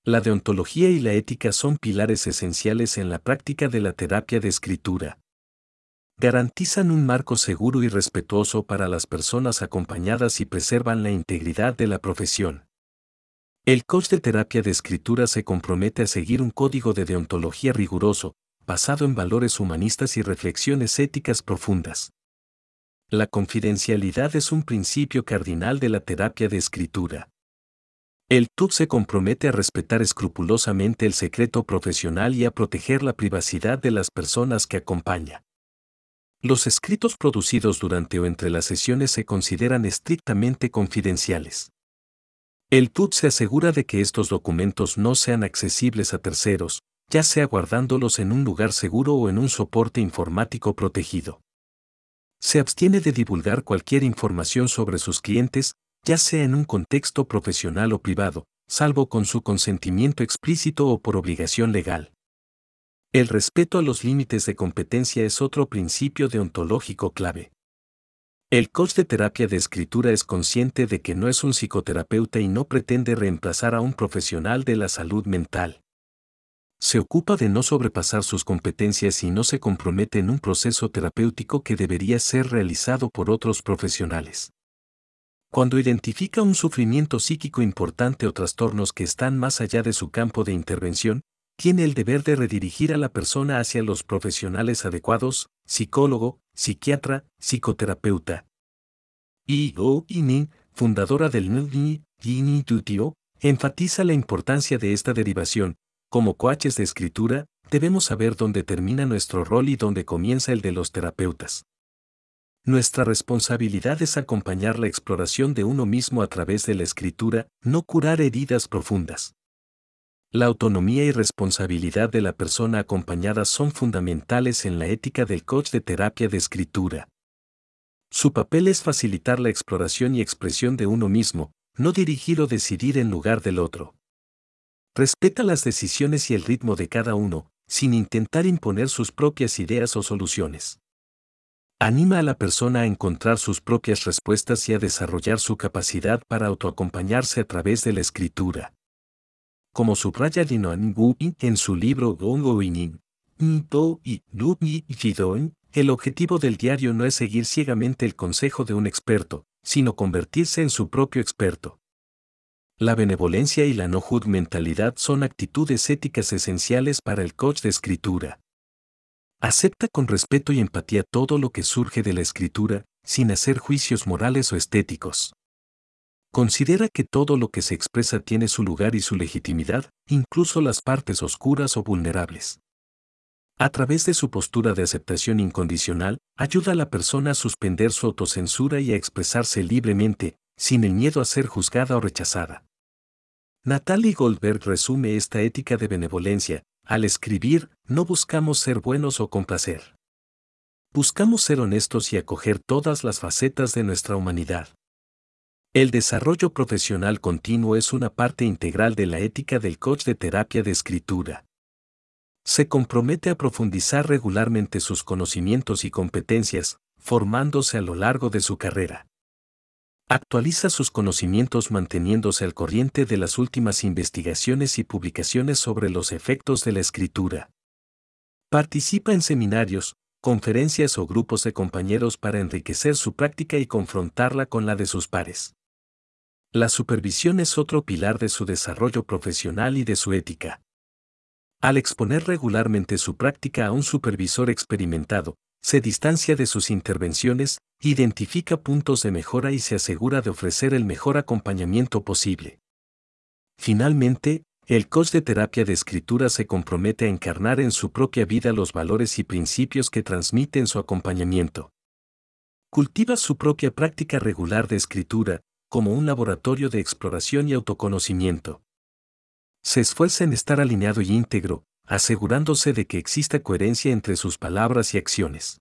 La deontología y la ética son pilares esenciales en la práctica de la terapia de escritura. Garantizan un marco seguro y respetuoso para las personas acompañadas y preservan la integridad de la profesión. El coach de terapia de escritura se compromete a seguir un código de deontología riguroso, basado en valores humanistas y reflexiones éticas profundas. La confidencialidad es un principio cardinal de la terapia de escritura. El TUC se compromete a respetar escrupulosamente el secreto profesional y a proteger la privacidad de las personas que acompaña. Los escritos producidos durante o entre las sesiones se consideran estrictamente confidenciales. El TUC se asegura de que estos documentos no sean accesibles a terceros, ya sea guardándolos en un lugar seguro o en un soporte informático protegido. Se abstiene de divulgar cualquier información sobre sus clientes, ya sea en un contexto profesional o privado, salvo con su consentimiento explícito o por obligación legal. El respeto a los límites de competencia es otro principio deontológico clave. El coach de terapia de escritura es consciente de que no es un psicoterapeuta y no pretende reemplazar a un profesional de la salud mental. Se ocupa de no sobrepasar sus competencias y no se compromete en un proceso terapéutico que debería ser realizado por otros profesionales. Cuando identifica un sufrimiento psíquico importante o trastornos que están más allá de su campo de intervención, tiene el deber de redirigir a la persona hacia los profesionales adecuados, psicólogo, psiquiatra, psicoterapeuta. I.O. Inin, fundadora del NLP Institute, enfatiza la importancia de esta derivación. Como coaches de escritura, debemos saber dónde termina nuestro rol y dónde comienza el de los terapeutas. Nuestra responsabilidad es acompañar la exploración de uno mismo a través de la escritura, no curar heridas profundas. La autonomía y responsabilidad de la persona acompañada son fundamentales en la ética del coach de terapia de escritura. Su papel es facilitar la exploración y expresión de uno mismo, no dirigir o decidir en lugar del otro. Respeta las decisiones y el ritmo de cada uno, sin intentar imponer sus propias ideas o soluciones. Anima a la persona a encontrar sus propias respuestas y a desarrollar su capacidad para autoacompañarse a través de la escritura. Como subraya Dinoan Wu en su libro Ongoing, el objetivo del diario no es seguir ciegamente el consejo de un experto, sino convertirse en su propio experto. La benevolencia y la no-judgmentalidad son actitudes éticas esenciales para el coach de escritura. Acepta con respeto y empatía todo lo que surge de la escritura, sin hacer juicios morales o estéticos. Considera que todo lo que se expresa tiene su lugar y su legitimidad, incluso las partes oscuras o vulnerables. A través de su postura de aceptación incondicional, ayuda a la persona a suspender su autocensura y a expresarse libremente, sin el miedo a ser juzgada o rechazada. Natalie Goldberg resume esta ética de benevolencia: al escribir, no buscamos ser buenos o complacer. Buscamos ser honestos y acoger todas las facetas de nuestra humanidad. El desarrollo profesional continuo es una parte integral de la ética del coach de terapia de escritura. Se compromete a profundizar regularmente sus conocimientos y competencias, formándose a lo largo de su carrera. Actualiza sus conocimientos manteniéndose al corriente de las últimas investigaciones y publicaciones sobre los efectos de la escritura. Participa en seminarios, conferencias o grupos de compañeros para enriquecer su práctica y confrontarla con la de sus pares. La supervisión es otro pilar de su desarrollo profesional y de su ética. Al exponer regularmente su práctica a un supervisor experimentado, se distancia de sus intervenciones, identifica puntos de mejora y se asegura de ofrecer el mejor acompañamiento posible. Finalmente, el coach de terapia de escritura se compromete a encarnar en su propia vida los valores y principios que transmite en su acompañamiento. Cultiva su propia práctica regular de escritura, como un laboratorio de exploración y autoconocimiento. Se esfuerza en estar alineado y íntegro, asegurándose de que exista coherencia entre sus palabras y acciones.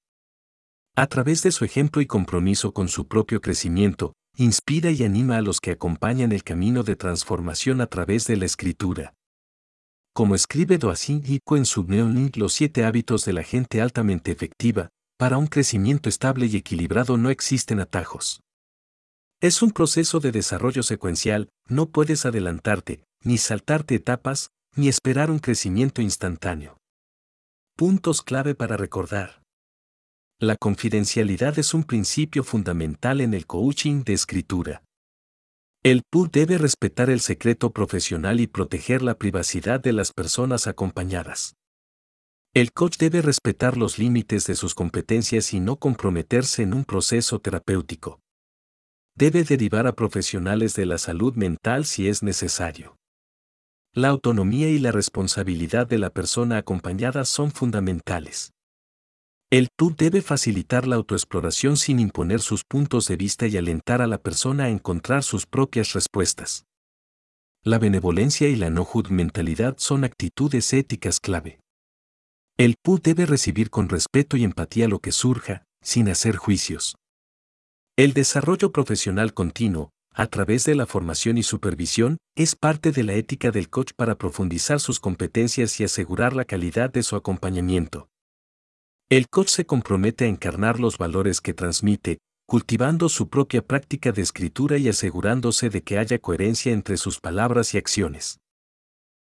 A través de su ejemplo y compromiso con su propio crecimiento, inspira y anima a los que acompañan el camino de transformación a través de la escritura. Como escribe Doasin Iko en su Neolink Los 7 hábitos de la gente altamente efectiva, para un crecimiento estable y equilibrado no existen atajos. Es un proceso de desarrollo secuencial, no puedes adelantarte, ni saltarte etapas, ni esperar un crecimiento instantáneo. Puntos clave para recordar. La confidencialidad es un principio fundamental en el coaching de escritura. El PU debe respetar el secreto profesional y proteger la privacidad de las personas acompañadas. El coach debe respetar los límites de sus competencias y no comprometerse en un proceso terapéutico. Debe derivar a profesionales de la salud mental si es necesario. La autonomía y la responsabilidad de la persona acompañada son fundamentales. El PU debe facilitar la autoexploración sin imponer sus puntos de vista y alentar a la persona a encontrar sus propias respuestas. La benevolencia y la no judgmentalidad son actitudes éticas clave. El PU debe recibir con respeto y empatía lo que surja, sin hacer juicios. El desarrollo profesional continuo, a través de la formación y supervisión, es parte de la ética del coach para profundizar sus competencias y asegurar la calidad de su acompañamiento. El coach se compromete a encarnar los valores que transmite, cultivando su propia práctica de escritura y asegurándose de que haya coherencia entre sus palabras y acciones.